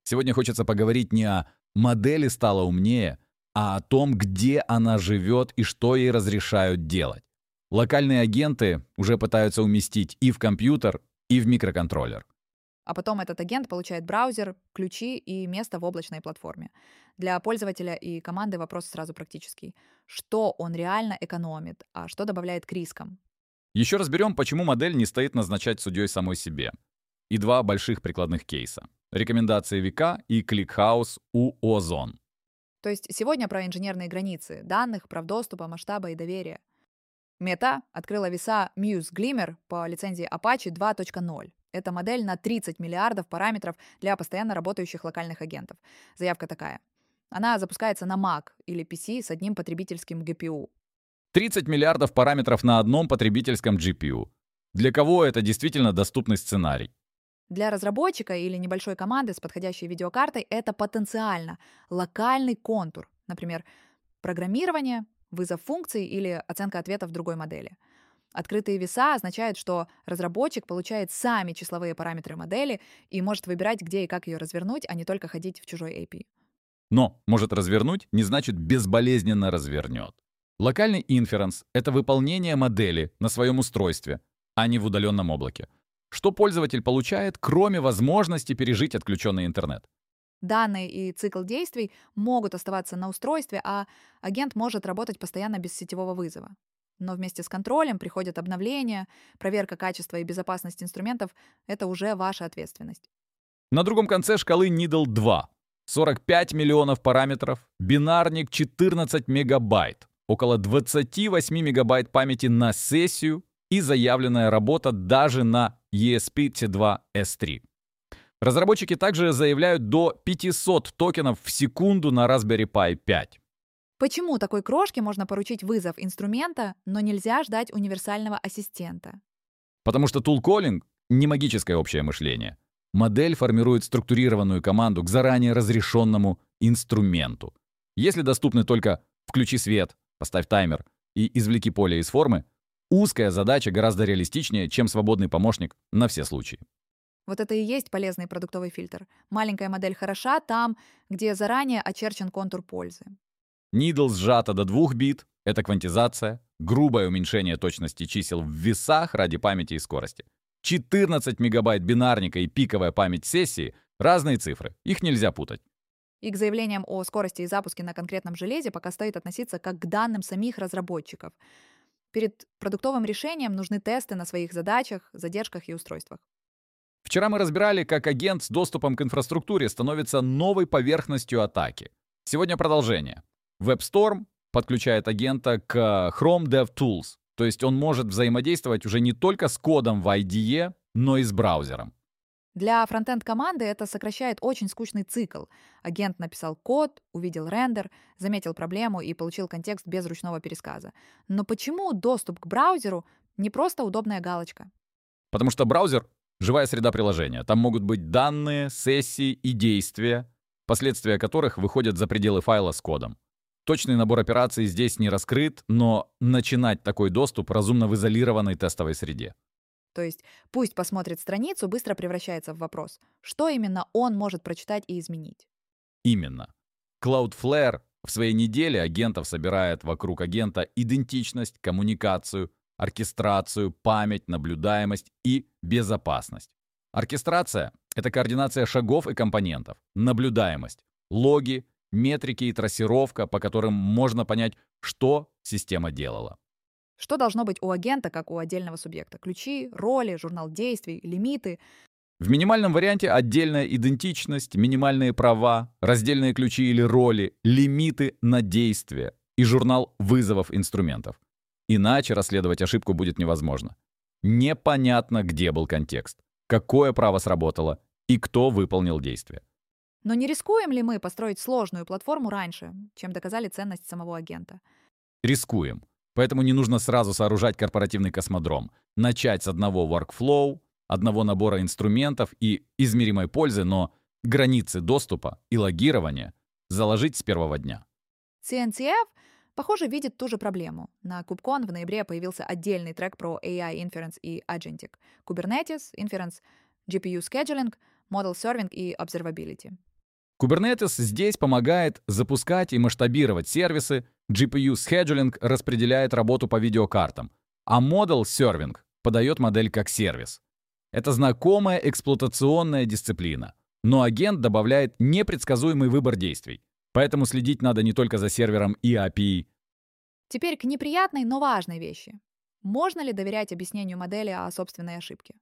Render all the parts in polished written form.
Сегодня хочется поговорить не о модели стала умнее, а о том, где она живет и что ей разрешают делать. Локальные агенты уже пытаются уместить и в компьютер, и в микроконтроллер. А потом этот агент получает браузер, ключи и место в облачной платформе. Для пользователя и команды вопрос сразу практический. Что он реально экономит, а что добавляет к рискам? Еще разберем, почему модель не стоит назначать судьей самой себе. И два больших прикладных кейса. Рекомендации ВК и ClickHouse у Озон. То есть сегодня про инженерные границы данных, прав доступа, масштаба и доверия. Мета открыла веса Muse Glimmer по лицензии Apache 2.0. Это модель на 30 миллиардов параметров для постоянно работающих локальных агентов. Заявка такая. Она запускается на Mac или PC с одним потребительским GPU. 30 миллиардов параметров на одном потребительском GPU. Для кого это действительно доступный сценарий? Для разработчика или небольшой команды с подходящей видеокартой это потенциально локальный контур, например, программирование, вызов функций или оценка ответов в другой модели. Открытые веса означают, что разработчик получает сами числовые параметры модели и может выбирать, где и как ее развернуть, а не только ходить в чужой API. Но может развернуть не значит безболезненно развернет. Локальный инференс — это выполнение модели на своем устройстве, а не в удаленном облаке. Что пользователь получает, кроме возможности пережить отключенный интернет? Данные и цикл действий могут оставаться на устройстве, а агент может работать постоянно без сетевого вызова. Но вместе с контролем приходят обновления, проверка качества и безопасности инструментов — это уже ваша ответственность. На другом конце шкалы Needle 2. 45 миллионов параметров, бинарник 14 мегабайт, около 28 мегабайт памяти на сессию и заявленная работа даже на ESP-T2-S3. Разработчики также заявляют до 500 токенов в секунду на Raspberry Pi 5. Почему такой крошке можно поручить вызов инструмента, но нельзя ждать универсального ассистента? Потому что тулколлинг — не магическое общее мышление. Модель формирует структурированную команду к заранее разрешенному инструменту. Если доступны только «включи свет», «поставь таймер» и «извлеки поле из формы», узкая задача гораздо реалистичнее, чем свободный помощник на все случаи. Вот это и есть полезный продуктовый фильтр. Маленькая модель хороша там, где заранее очерчен контур пользы. Needle сжата до 2 бит — это квантизация, грубое уменьшение точности чисел в весах ради памяти и скорости. 14 мегабайт бинарника и пиковая память сессии — разные цифры, их нельзя путать. И к заявлениям о скорости и запуске на конкретном железе пока стоит относиться как к данным самих разработчиков. Перед продуктовым решением нужны тесты на своих задачах, задержках и устройствах. Вчера мы разбирали, как агент с доступом к инфраструктуре становится новой поверхностью атаки. Сегодня продолжение. WebStorm подключает агента к Chrome DevTools, то есть он может взаимодействовать уже не только с кодом в IDE, но и с браузером. Для фронтенд-команды это сокращает очень скучный цикл. Агент написал код, увидел рендер, заметил проблему и получил контекст без ручного пересказа. Но почему доступ к браузеру не просто удобная галочка? Потому что браузер — живая среда приложения. Там могут быть данные, сессии и действия, последствия которых выходят за пределы файла с кодом. Точный набор операций здесь не раскрыт, но начинать такой доступ разумно в изолированной тестовой среде. То есть пусть посмотрит страницу, быстро превращается в вопрос. Что именно он может прочитать и изменить? Именно. Cloudflare в своей неделе агентов собирает вокруг агента идентичность, коммуникацию, оркестрацию, память, наблюдаемость и безопасность. Оркестрация — это координация шагов и компонентов. Наблюдаемость — логи, метрики и трассировка, по которым можно понять, что система делала. Что должно быть у агента, как у отдельного субъекта? Ключи, роли, журнал действий, лимиты. В минимальном варианте отдельная идентичность, минимальные права, раздельные ключи или роли, лимиты на действие и журнал вызовов инструментов. Иначе расследовать ошибку будет невозможно. Непонятно, где был контекст, какое право сработало и кто выполнил действие. Но не рискуем ли мы построить сложную платформу раньше, чем доказали ценность самого агента? Рискуем. Поэтому не нужно сразу сооружать корпоративный космодром. Начать с одного workflow, одного набора инструментов и измеримой пользы, но границы доступа и логирования заложить с первого дня. CNCF, похоже, видит ту же проблему. На KubeCon в ноябре появился отдельный трек про AI Inference и Agentic, Kubernetes, Inference, GPU Scheduling, Model Serving и Observability. Kubernetes здесь помогает запускать и масштабировать сервисы, GPU-scheduling распределяет работу по видеокартам, а Model Serving подает модель как сервис. Это знакомая эксплуатационная дисциплина, но агент добавляет непредсказуемый выбор действий, поэтому следить надо не только за сервером и API. Теперь к неприятной, но важной вещи. Можно ли доверять объяснению модели о собственной ошибке?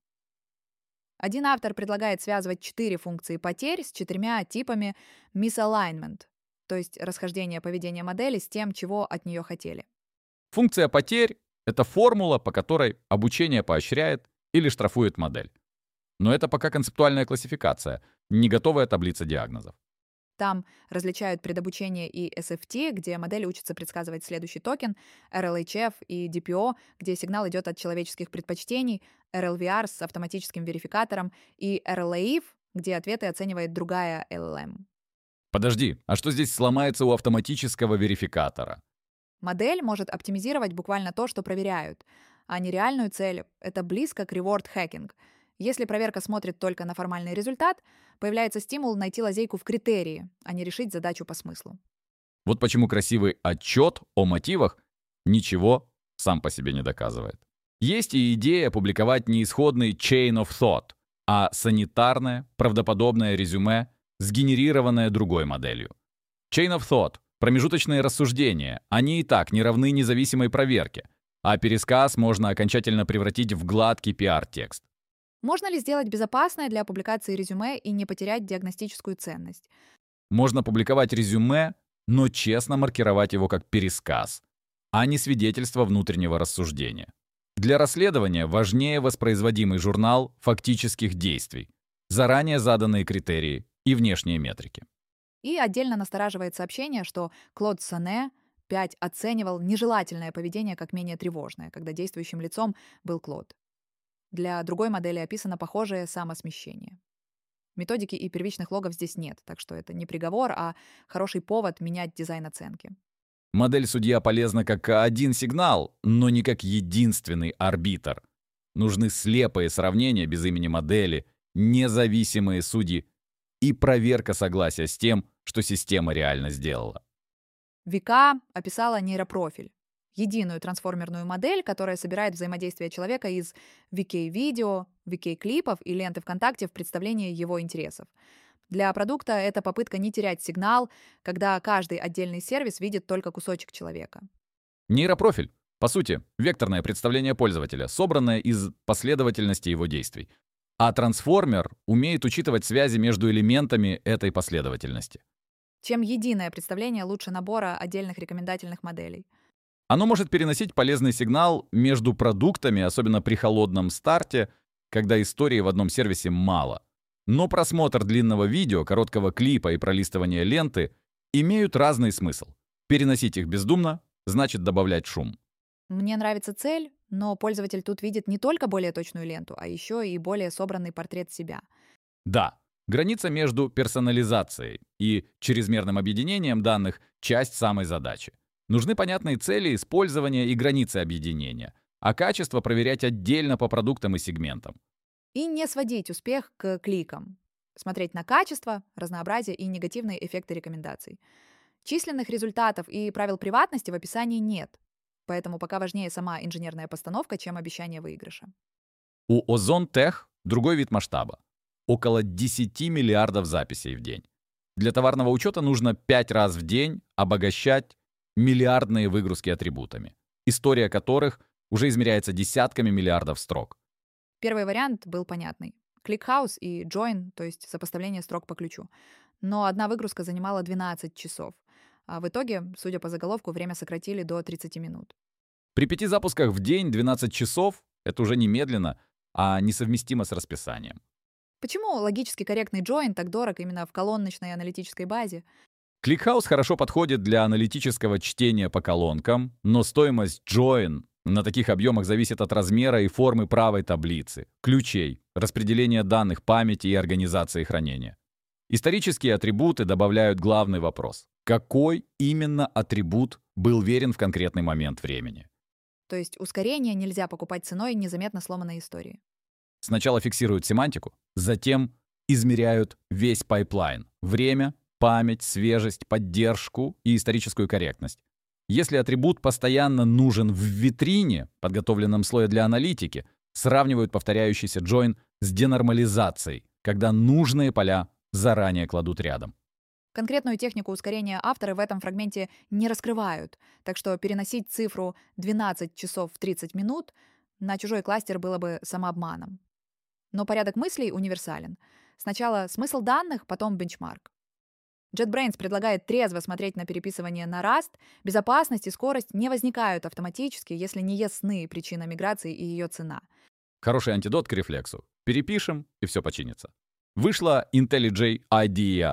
Один автор предлагает связывать 4 функции потерь с 4 типами misalignment, то есть расхождение поведения модели с тем, чего от нее хотели. Функция потерь — это формула, по которой обучение поощряет или штрафует модель. Но это пока концептуальная классификация, не готовая таблица диагнозов. Там различают предобучение и SFT, где модель учится предсказывать следующий токен, RLHF и DPO, где сигнал идет от человеческих предпочтений, RLVR с автоматическим верификатором и RLAIF, где ответы оценивает другая LLM. Подожди, а что здесь сломается у автоматического верификатора? Модель может оптимизировать буквально то, что проверяют, а не реальную цель. Это близко к reward-hacking. Если проверка смотрит только на формальный результат, появляется стимул найти лазейку в критерии, а не решить задачу по смыслу. Вот почему красивый отчет о мотивах ничего сам по себе не доказывает. Есть и идея публиковать не исходный chain of thought, а санитарное, правдоподобное резюме, сгенерированное другой моделью. Chain of thought — промежуточные рассуждения, они и так не равны независимой проверке, а пересказ можно окончательно превратить в гладкий пиар-текст. Можно ли сделать безопасное для публикации резюме и не потерять диагностическую ценность? Можно публиковать резюме, но честно маркировать его как пересказ, а не свидетельство внутреннего рассуждения. Для расследования важнее воспроизводимый журнал фактических действий, заранее заданные критерии и внешние метрики. И отдельно настораживает сообщение, что Клод Соне 5 оценивал нежелательное поведение как менее тревожное, когда действующим лицом был Клод. Для другой модели описано похожее самосмещение. Методики и первичных логов здесь нет, так что это не приговор, а хороший повод менять дизайн оценки. Модель судья полезна как один сигнал, но не как единственный арбитр. Нужны слепые сравнения без имени модели, независимые судьи и проверка согласия с тем, что система реально сделала. Вика описала нейропрофиль. Единую трансформерную модель, которая собирает взаимодействие человека из VK-видео, VK-клипов и ленты ВКонтакте в представлении его интересов. Для продукта это попытка не терять сигнал, когда каждый отдельный сервис видит только кусочек человека. Нейропрофиль, по сути, векторное представление пользователя, собранное из последовательности его действий. А трансформер умеет учитывать связи между элементами этой последовательности. Чем единое представление лучше набора отдельных рекомендательных моделей. Оно может переносить полезный сигнал между продуктами, особенно при холодном старте, когда истории в одном сервисе мало. Но просмотр длинного видео, короткого клипа и пролистывание ленты имеют разный смысл. Переносить их бездумно значит добавлять шум. Мне нравится цель, но пользователь тут видит не только более точную ленту, а еще и более собранный портрет себя. Да, граница между персонализацией и чрезмерным объединением данных — часть самой задачи. Нужны понятные цели использования и границы объединения, а качество проверять отдельно по продуктам и сегментам. И не сводить успех к кликам. Смотреть на качество, разнообразие и негативные эффекты рекомендаций. Численных результатов и правил приватности в описании нет, поэтому пока важнее сама инженерная постановка, чем обещание выигрыша. У Ozon Tech другой вид масштаба. Около 10 миллиардов записей в день. Для товарного учета нужно 5 раз в день обогащать миллиардные выгрузки атрибутами, история которых уже измеряется десятками миллиардов строк. Первый вариант был понятный. ClickHouse и Join, то есть сопоставление строк по ключу. Но одна выгрузка занимала 12 часов. А в итоге, судя по заголовку, время сократили до 30 минут. При 5 запусках в день 12 часов — это уже не медленно, а несовместимо с расписанием. Почему логически корректный Join так дорог именно в колоночной аналитической базе? ClickHouse хорошо подходит для аналитического чтения по колонкам, но стоимость Join на таких объемах зависит от размера и формы правой таблицы, ключей, распределения данных, памяти и организации хранения. Исторические атрибуты добавляют главный вопрос: какой именно атрибут был верен в конкретный момент времени? То есть ускорение нельзя покупать ценой незаметно сломанной истории. Сначала фиксируют семантику, затем измеряют весь пайплайн — время, память, свежесть, поддержку и историческую корректность. Если атрибут постоянно нужен в витрине, подготовленном слое для аналитики, сравнивают повторяющийся join с денормализацией, когда нужные поля заранее кладут рядом. Конкретную технику ускорения авторы в этом фрагменте не раскрывают, так что переносить цифру 12 часов 30 минут на чужой кластер было бы самообманом. Но порядок мыслей универсален. Сначала смысл данных, потом бенчмарк. JetBrains предлагает трезво смотреть на переписывание на Rust. Безопасность и скорость не возникают автоматически, если не ясны причина миграции и ее цена. Хороший антидот к рефлексу. Перепишем, и все починится. Вышла IntelliJ IDEA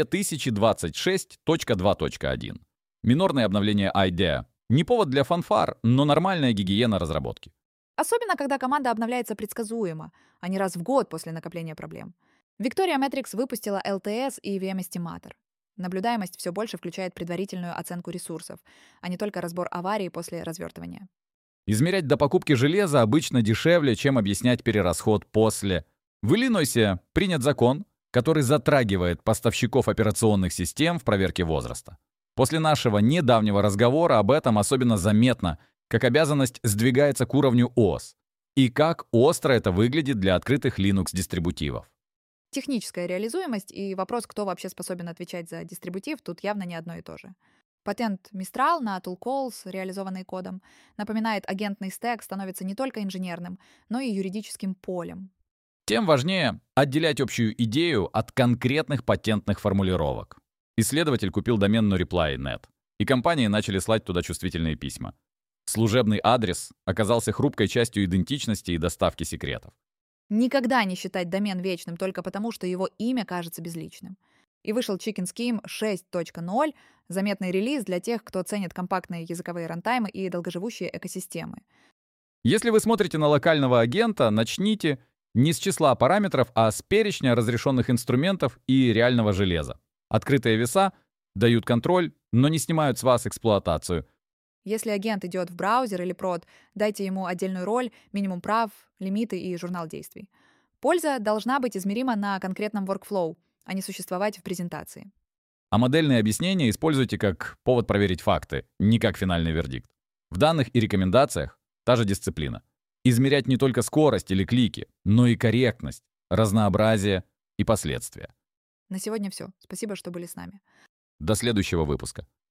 2026.2.1. Минорное обновление IDEA. Не повод для фанфар, но нормальная гигиена разработки. Особенно, когда команда обновляется предсказуемо, а не раз в год после накопления проблем. Victoria Metrics выпустила LTS и VM Estimator. Наблюдаемость все больше включает предварительную оценку ресурсов, а не только разбор аварий после развертывания. Измерять до покупки железа обычно дешевле, чем объяснять перерасход после. В Иллинойсе принят закон, который затрагивает поставщиков операционных систем в проверке возраста. После нашего недавнего разговора об этом особенно заметно, как обязанность сдвигается к уровню ОС, и как остро это выглядит для открытых Linux-дистрибутивов. Техническая реализуемость и вопрос, кто вообще способен отвечать за дистрибутив, тут явно не одно и то же. Патент Mistral на tool calls, реализованный кодом, напоминает, агентный стэк становится не только инженерным, но и юридическим полем. Тем важнее отделять общую идею от конкретных патентных формулировок. Исследователь купил домен NoReply.net, и компании начали слать туда чувствительные письма. Служебный адрес оказался хрупкой частью идентичности и доставки секретов. Никогда не считать домен вечным только потому, что его имя кажется безличным. И вышел Chicken Scheme 6.0, заметный релиз для тех, кто ценит компактные языковые рантаймы и долгоживущие экосистемы. Если вы смотрите на локального агента, начните не с числа параметров, а с перечня разрешенных инструментов и реального железа. Открытые веса дают контроль, но не снимают с вас эксплуатацию. Если агент идет в браузер или прод, дайте ему отдельную роль, минимум прав, лимиты и журнал действий. Польза должна быть измерима на конкретном workflow, а не существовать в презентации. А модельные объяснения используйте как повод проверить факты, не как финальный вердикт. В данных и рекомендациях та же дисциплина. Измерять не только скорость или клики, но и корректность, разнообразие и последствия. На сегодня все. Спасибо, что были с нами. До следующего выпуска.